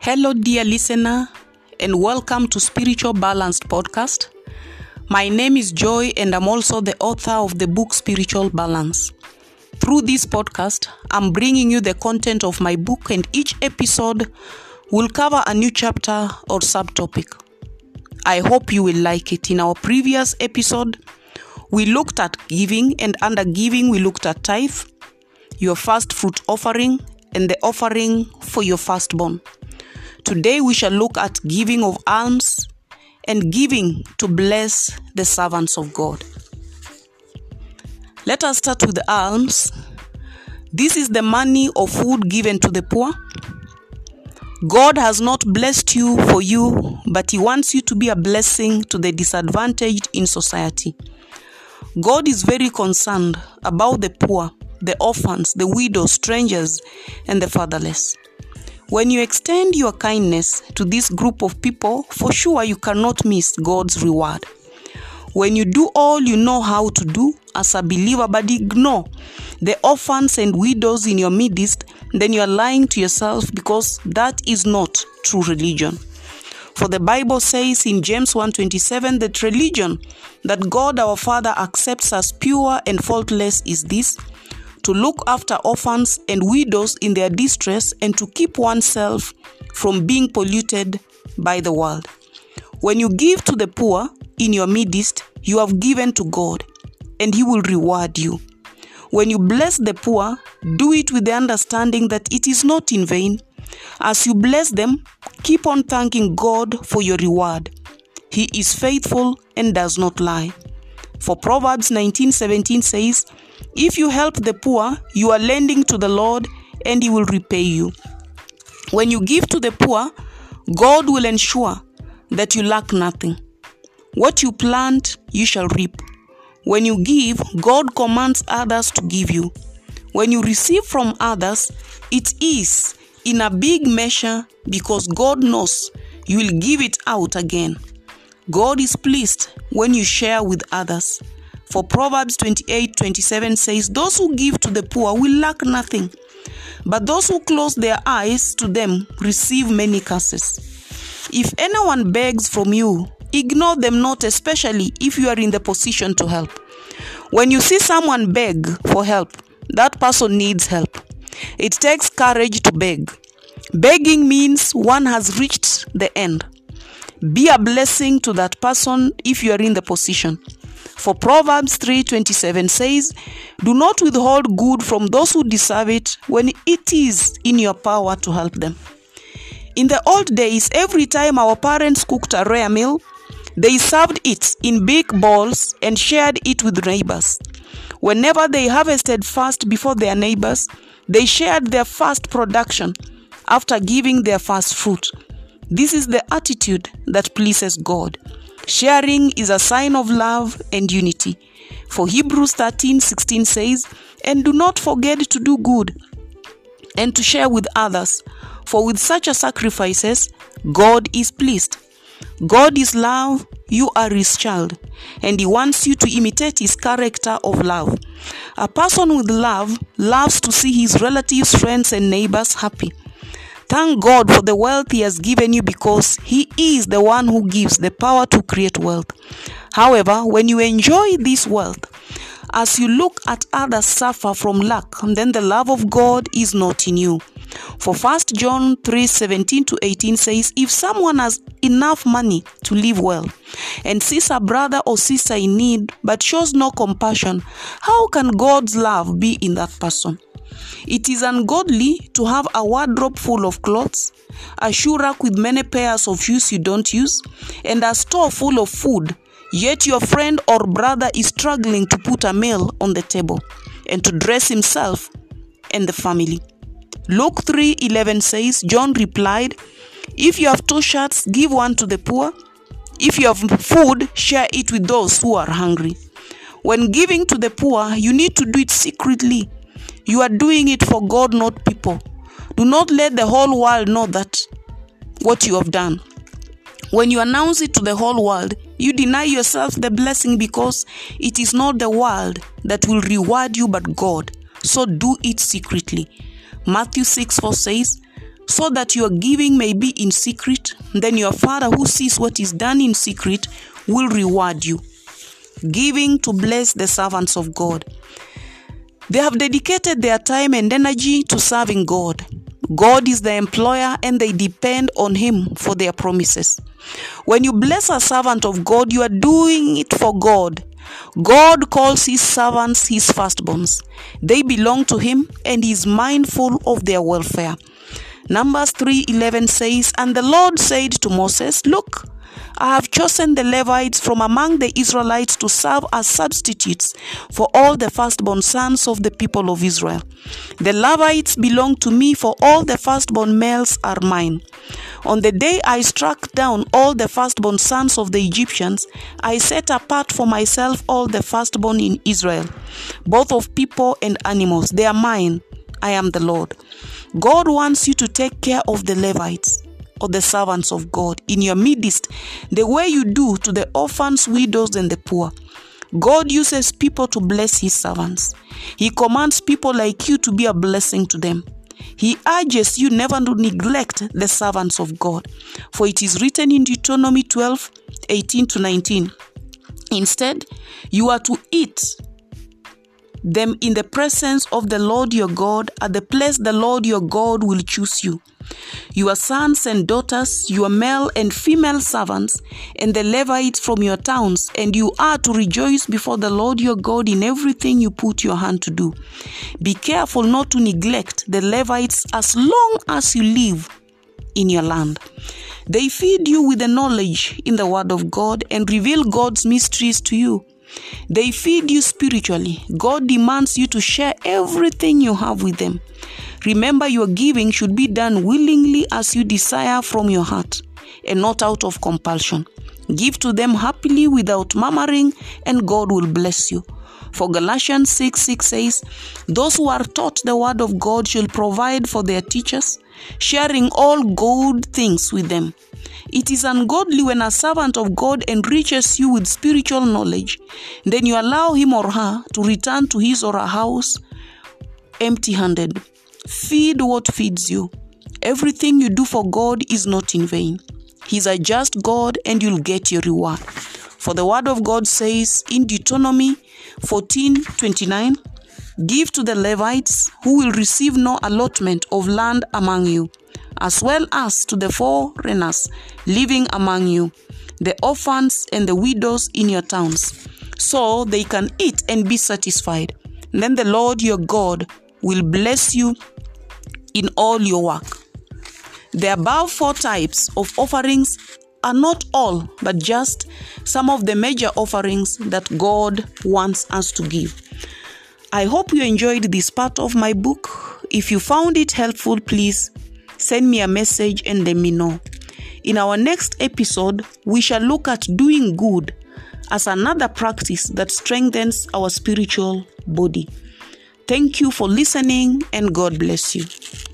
Hello, dear listener, and welcome to Spiritual Balanced Podcast. My name is Joy, and I'm also the author of the book Spiritual Balance. Through this podcast, I'm bringing you the content of my book, and each episode will cover a new chapter or subtopic. I hope you will like it. In our previous episode, we looked at giving, and under giving, we looked at tithe, your first fruit offering, and the offering for your firstborn. Today we shall look at giving of alms and giving to bless the servants of God. Let us start with alms. This is the money or food given to the poor. God has not blessed you for you, but He wants you to be a blessing to the disadvantaged in society. God is very concerned about the poor, the orphans, the widows, strangers, and the fatherless. When you extend your kindness to this group of people, for sure you cannot miss God's reward. When you do all you know how to do as a believer, but ignore the orphans and widows in your midst, then you are lying to yourself, because that is not true religion. For the Bible says in James 1:27 that religion that God our Father accepts as pure and faultless is this: to look after orphans and widows in their distress, and to keep oneself from being polluted by the world. When you give to the poor in your midst, you have given to God, and He will reward you. When you bless the poor, do it with the understanding that it is not in vain. As you bless them, keep on thanking God for your reward. He is faithful and does not lie. For Proverbs 19:17 says, if you help the poor, you are lending to the Lord, and He will repay you. When you give to the poor, God will ensure that you lack nothing. What you plant, you shall reap. When you give, God commands others to give you. When you receive from others, it is in a big measure, because God knows you will give it out again. God is pleased when you share with others. For Proverbs 28:27 says, those who give to the poor will lack nothing, but those who close their eyes to them receive many curses. If anyone begs from you, ignore them not, especially if you are in the position to help. When you see someone beg for help, that person needs help. It takes courage to beg. Begging means one has reached the end. Be a blessing to that person if you are in the position. For Proverbs 3:27 says, do not withhold good from those who deserve it when it is in your power to help them. In the old days, every time our parents cooked a rare meal, they served it in big bowls and shared it with neighbors. Whenever they harvested first before their neighbors, they shared their first production after giving their first fruit. This is the attitude that pleases God. Sharing is a sign of love and unity. For Hebrews 13:16 says, and do not forget to do good and to share with others, for with such a sacrifices, God is pleased. God is love, you are His child, and He wants you to imitate His character of love. A person with love loves to see his relatives, friends, and neighbors happy. Thank God for the wealth He has given you, because He is the one who gives the power to create wealth. However, when you enjoy this wealth, as you look at others suffer from lack, then the love of God is not in you. For 1 John 3:17-18 says, if someone has enough money to live well and sees a brother or sister in need but shows no compassion, how can God's love be in that person? It is ungodly to have a wardrobe full of clothes, a shoe rack with many pairs of shoes you don't use, and a store full of food, yet your friend or brother is struggling to put a meal on the table and to dress himself and the family. Luke 3:11 says, John replied, if you have 2 shirts, give one to the poor. If you have food, share it with those who are hungry. When giving to the poor, you need to do it secretly. You are doing it for God, not people. Do not let the whole world know that what you have done. When you announce it to the whole world, you deny yourself the blessing, because it is not the world that will reward you but God. So do it secretly. Matthew 6:4 says, so that your giving may be in secret. Then your Father who sees what is done in secret will reward you. Giving to bless the servants of God. They have dedicated their time and energy to serving God. God is the employer and they depend on Him for their promises. When you bless a servant of God, you are doing it for God. God calls His servants His firstborns. They belong to Him and He is mindful of their welfare. Numbers 3:11 says, "And the Lord said to Moses, Look, I have chosen the Levites from among the Israelites to serve as substitutes for all the firstborn sons of the people of Israel. The Levites belong to me, for all the firstborn males are mine. On the day I struck down all the firstborn sons of the Egyptians, I set apart for myself all the firstborn in Israel, both of people and animals. They are mine. I am the Lord." God wants you to take care of the Levites, or the servants of God, in your midst, the way you do to the orphans, widows, and the poor. God uses people to bless His servants. He commands people like you to be a blessing to them. He urges you never to neglect the servants of God, for it is written in Deuteronomy 12:18-19. Instead, you are to eat them in the presence of the Lord your God, at the place the Lord your God will choose you. Your sons and daughters, your male and female servants, and the Levites from your towns, and you are to rejoice before the Lord your God in everything you put your hand to do. Be careful not to neglect the Levites as long as you live in your land. They feed you with the knowledge in the word of God and reveal God's mysteries to you. They feed you spiritually. God demands you to share everything you have with them. Remember, your giving should be done willingly as you desire from your heart, and not out of compulsion. Give to them happily without murmuring, and God will bless you. For Galatians 6:6 says, "Those who are taught the word of God shall provide for their teachers, sharing all good things with them." It is ungodly when a servant of God enriches you with spiritual knowledge, then you allow him or her to return to his or her house empty-handed. Feed what feeds you. Everything you do for God is not in vain. He's a just God and you'll get your reward. For the word of God says in Deuteronomy 14:29, "Give to the Levites, who will receive no allotment of land among you, as well as to the foreigners living among you, the orphans and the widows in your towns, so they can eat and be satisfied. Then the Lord your God will bless you in all your work." The above 4 types of offerings are not all, but just some of the major offerings that God wants us to give. I hope you enjoyed this part of my book. If you found it helpful, please send me a message and let me know. In our next episode, we shall look at doing good as another practice that strengthens our spiritual body. Thank you for listening, and God bless you.